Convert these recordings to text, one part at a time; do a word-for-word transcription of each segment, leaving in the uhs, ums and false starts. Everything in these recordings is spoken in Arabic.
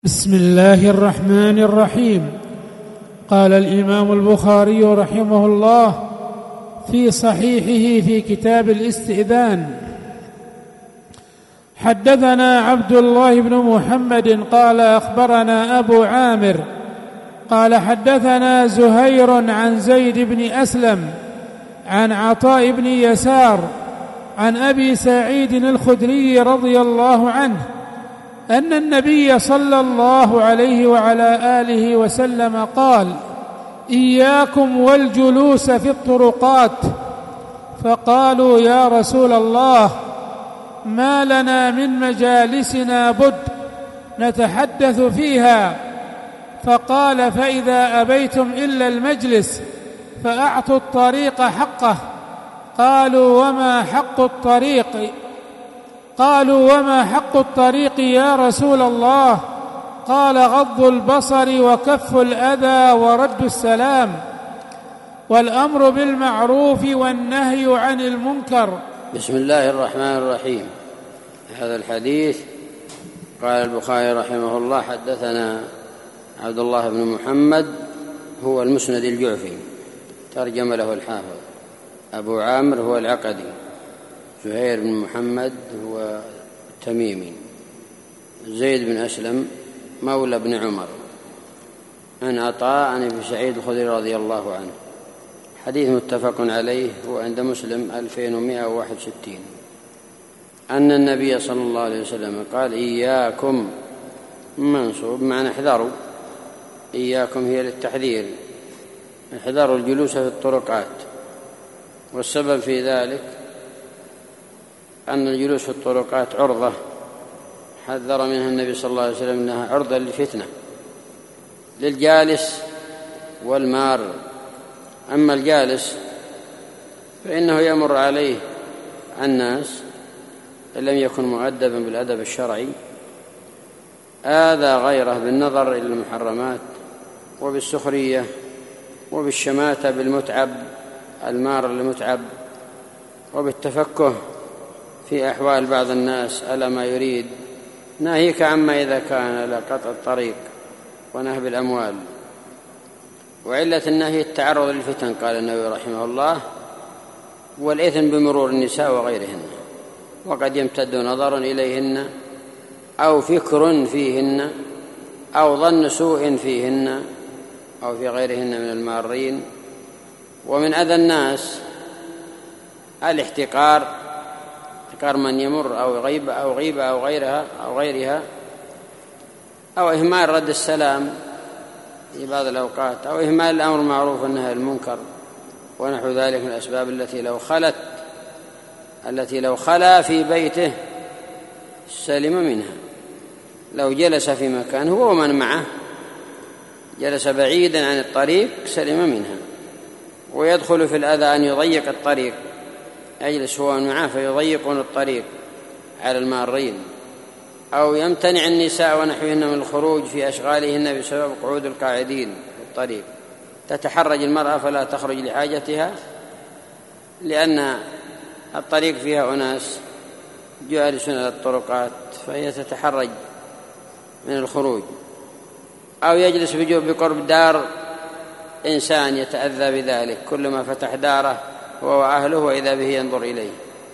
بسم الله الرحمن الرحيم. قال الإمام البخاري رحمه الله في صحيحه في كتاب الاستئذان: حدثنا عبد الله بن محمد قال أخبرنا أبو عامر قال حدثنا زهير عن زيد بن أسلم عن عطاء بن يسار عن أبي سعيد الخدري رضي الله عنه أن النبي صلى الله عليه وعلى آله وسلم قال: إياكم والجلوس في الطرقات. فقالوا: يا رسول الله، ما لنا من مجالسنا بد نتحدث فيها. فقال: فإذا أبيتم إلا المجلس فأعطوا الطريق حقه. قالوا: وما حق الطريق؟ قالوا: وما حق الطريق يا رسول الله؟ قال: غض البصر وكف الأذى ورد السلام والأمر بالمعروف والنهي عن المنكر. بسم الله الرحمن الرحيم. هذا الحديث قال البخاري رحمه الله: حدثنا عبد الله بن محمد هو المسند الجعفي، ترجم له الحافظ. أبو عامر هو العقدي. زهير بن محمد هو تميمي. زيد بن أسلم مولى بن عمر. عن عطاء عن أبي سعيد الخدري رضي الله عنه. حديث متفق عليه، هو عند مسلم ألفين ومائة وواحد وستين. أن النبي صلى الله عليه وسلم قال: إياكم، منصوب معنى احذروا. إياكم هي للتحذير، احذروا الجلوس في الطرقات. والسبب في ذلك أن الجلوس في الطرقات عرضة حذر منها النبي صلى الله عليه وسلم أنها عرضة للفتنة للجالس والمار. أما الجالس فإنه يمر عليه الناس إن لم يكن مؤدبا بالأدب الشرعي، آذى غيره بالنظر إلى المحرمات وبالسخرية وبالشماتة بالمتعب المار المتعب وبالتفكه في أحوال بعض الناس ألا ما يريد. ناهيك عما إذا كان لقطع الطريق ونهب الأموال. وعلة النهي التعرض للفتن، قال النووي رحمه الله: والإثم بمرور النساء وغيرهن، وقد يمتد نظر إليهن أو فكر فيهن أو ظن سوء فيهن أو في غيرهن من المارين. ومن أذى الناس الاحتقار، احتقار من يمر أو غيبة أو غيبة أو غيرها أو غيرها أو إهمال رد السلام في بعض الأوقات، أو إهمال الأمر المعروف والنهي عن المنكر، ونحو ذلك من الأسباب التي لو خلت التي لو خلا في بيته سلم منها. لو جلس في مكان هو ومن معه، جلس بعيدا عن الطريق سلم منها. ويدخل في الأذى أن يضيق الطريق، يجلس هو ومن معه فيضيقون الطريق على المارين، أو يمتنع النساء ونحوهن من الخروج في أشغالهن بسبب قعود القاعدين في الطريق. تتحرج المرأة فلا تخرج لحاجتها لأن الطريق فيها أناس جالسون على الطرقات، فهي تتحرج من الخروج. أو يجلس بقرب دار إنسان يتأذى بذلك، كلما فتح داره هو وأهله وإذا به ينظر إليه.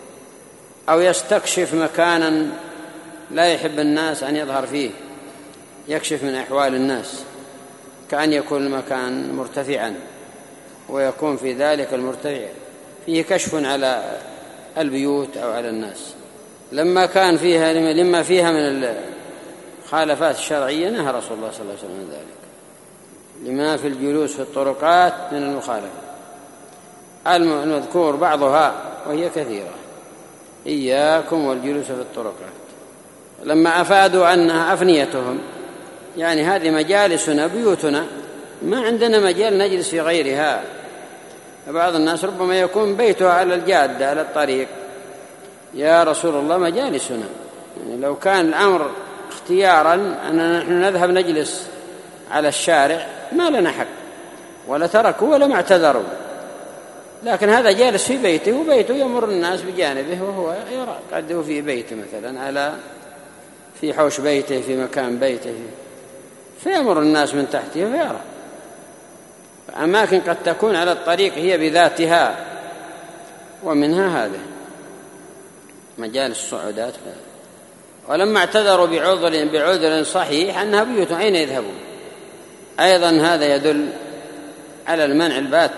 أو يستكشف مكانا لا يحب الناس أن يظهر فيه، يكشف من أحوال الناس، كأن يكون المكان مرتفعا ويكون في ذلك المرتفع فيه كشف على البيوت أو على الناس. لما كان فيها لما فيها من الخالفات الشرعية نهى رسول الله صلى الله عليه وسلم من ذلك، لما في الجلوس في الطرقات من المخالفة المذكور بعضها وهي كثيرة. إياكم والجلوس في الطرقات. لما أفادوا أنها أفنيتهم، يعني هذه مجالسنا بيوتنا، ما عندنا مجال نجلس في غيرها. بعض الناس ربما يكون بيته على الجادة على الطريق، يا رسول الله مجالسنا، يعني لو كان الأمر اختيارا أننا نحن نذهب نجلس على الشارع ما لنا حق، ولا تركوا ولا ما اعتذروا. لكن هذا جالس في بيته، وبيته يمر الناس بجانبه وهو يرى قد في بيته مثلا على في حوش بيته في مكان بيته فيمر الناس من تحته فيرى. أماكن قد تكون على الطريق هي بذاتها، ومنها هذا مجالس الصعودات. ولما اعتذروا بعذر بعذر صحيح أنها بيوت أين يذهبون؟ أيضا هذا يدل على المنع البات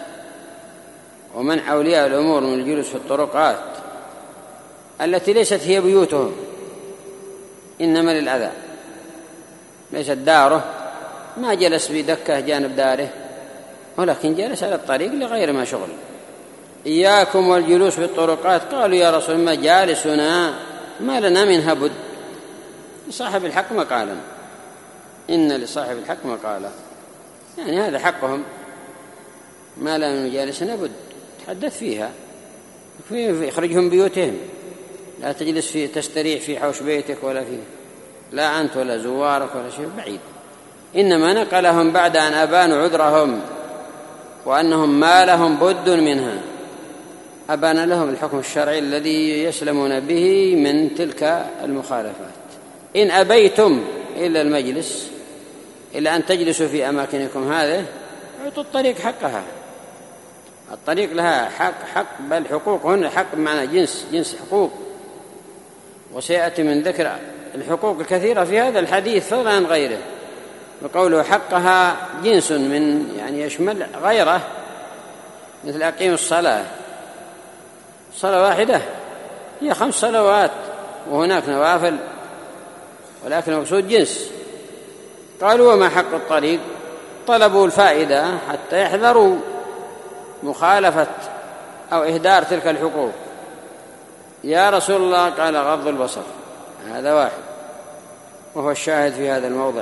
ومنع أولياء الأمور من الجلوس في الطرقات التي ليست هي بيوتهم، إنما للأذى. ليست داره، ما جلس بدكة جانب داره، ولكن جلس على الطريق لغير ما شغل. إياكم والجلوس في الطرقات. قالوا يا رسول الله مجالسنا ما لنا منها بد. لصاحب الحق مقالا، إن لصاحب الحق مقالا، يعني هذا حقهم، ما لنا من مجالسنا بد، تحدث فيها، يخرجهم بيوتهم، لا تجلس في تستريح في حوش بيتك ولا فيه، لا أنت ولا زوارك ولا شيء بعيد. إنما نقلهم بعد أن أبانوا عذرهم وأنهم ما لهم بد منها، أبان لهم الحكم الشرعي الذي يسلمون به من تلك المخالفات. إن أبيتم إلا المجلس، إلا أن تجلسوا في أماكنكم هذه، اعطوا الطريق حقها. الطريق لها حق حق بل حقوق، هنا حق بمعنى جنس جنس حقوق، وسيأتي من ذكر الحقوق الكثيرة في هذا الحديث فضلا عن غيره. وقوله حقها جنس من يعني يشمل غيره، مثل أقيم الصلاة، صلاة واحدة هي خمس صلوات وهناك نوافل، ولكن مقصود جنس. قالوا وما حق الطريق؟ طلبوا الفائدة حتى يحذروا مخالفة أو إهدار تلك الحقوق. يا رسول الله قال غض البصر، هذا واحد، وهو الشاهد في هذا الموضع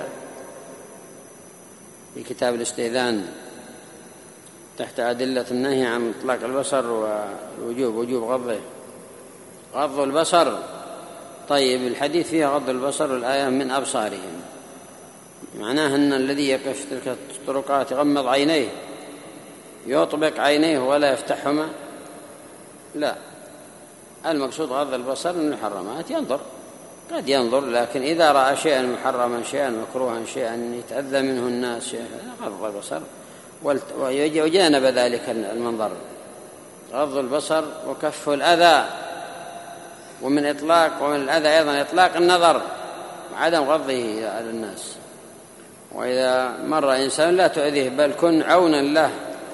في كتاب الاستئذان تحت أدلة النهي عن إطلاق البصر والوجوب وجوب غضه غض البصر. طيب الحديث فيها غض البصر والآية من أبصارهم، معناه أن الذي يقف في تلك الطرقات يغمض عينيه، يطبق عينيه ولا يفتحهما، لا، المقصود غض البصر من المحرمات. ينظر، قد ينظر، لكن إذا رأى شيئا محرما شيئا مكروها شيئا يتأذى منه الناس شيئا غض البصر وجانب ذلك المنظر. غض البصر وكف الأذى، ومن إطلاق ومن الأذى أيضا إطلاق النظر وعدم غضه على الناس. وإذا مر إنسان لا تؤذيه، بل كن عونا له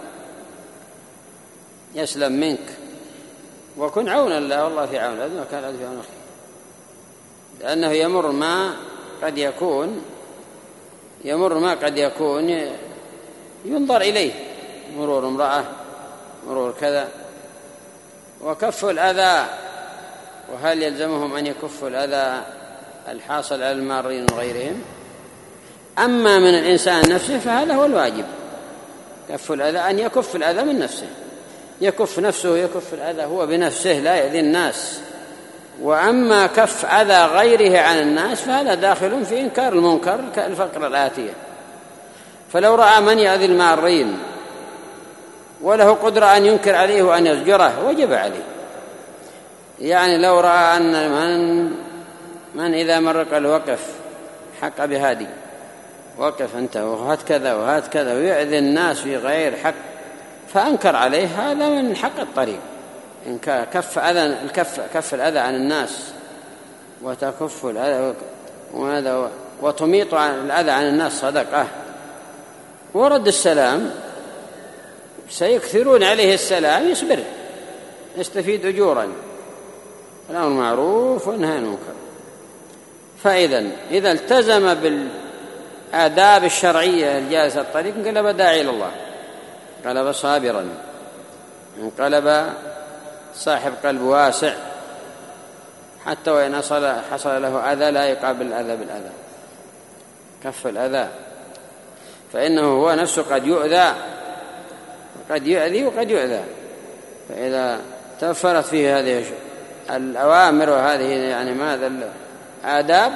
يسلم منك، وكن عونا له، والله في عون الأذى وكان الأذى في عون أخيه، لأنه يمر ما قد يكون يمر ما قد يكون ينظر إليه، مرور امرأة، مرور كذا. وكف الأذى، وهل يلزمهم أن يكفوا الأذى الحاصل على المارين وغيرهم؟ أما من الإنسان نفسه فهذا هو الواجب، كف الأذى، أن يكف الأذى من نفسه، يكف نفسه يكف الأذى هو بنفسه لا يأذي الناس. وأما كف أذى غيره عن الناس فهذا داخل في إنكار المنكر كالفقرة الآتية. فلو رأى من يأذي المارين وله قدرة أن ينكر عليه وأن يزجره وجب عليه. يعني لو رأى أن من, من إذا مر قال وقف حق بهادي، وقف أنت وهات كذا وهات كذا ويأذي الناس في غير حق، فأنكر عليه، هذا من حق الطريق. إن كف أذى الكف كف الأذى عن الناس وتكف الأذى وهذا وتميط الأذى عن الناس صدقة. ورد السلام سيكثرون عليه السلام يصبر يستفيد أجورا، الأمر معروف والنهي عن المنكر. فإذا إذا التزم بالآداب الشرعية الجالسة الطريق انقلب داعي إلى الله، انقلب صابرا، انقلب صاحب قلب واسع، حتى وإن حصل, حصل له أذى لا يقابل الأذى بالأذى، كف الأذى، فإنه هو نفسه قد يؤذى وقد يؤذي وقد يؤذى. فإذا توفرت فيه هذه الأوامر وهذه يعني ماذا الآداب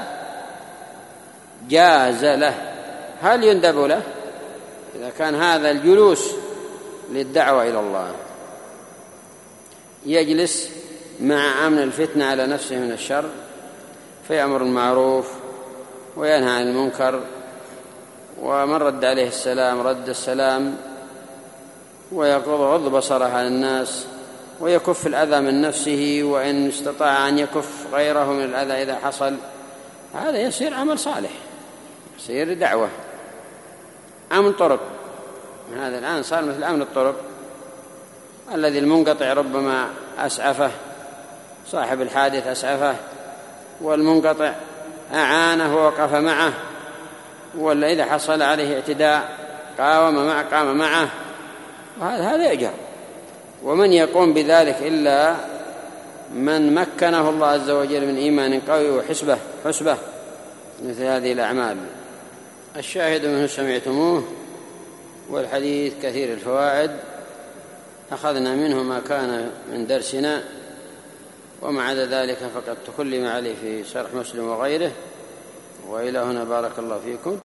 جاز له. هل يندب له إذا كان هذا الجلوس للدعوة إلى الله، يجلس مع أمن الفتنة على نفسه من الشر، فيأمر المعروف وينهى عن المنكر، ومن رد عليه السلام رد السلام، ويغض بصره عن الناس، ويكف الأذى من نفسه، وإن استطاع أن يكف غيره من الأذى إذا حصل، هذا يصير عمل صالح، يصير دعوة. أمن طرق، هذا الآن صار مثل أمن الطرق، الذي المنقطع ربما أسعفه، صاحب الحادث أسعفه، والمنقطع أعانه ووقف معه، ولا إذا حصل عليه اعتداء قاوم معه قام معه، وهذا هذا يأجر. ومن يقوم بذلك إلا من مكنه الله عز وجل من إيمان قوي وحسبه حسبه مثل هذه الأعمال. الشاهد منه سمعتموه، والحديث كثير الفوائد، أخذنا منه ما كان من درسنا، وما عدا ذلك فقد تكلم عليه في شرح مسلم وغيره. وإلى هنا بارك الله فيكم.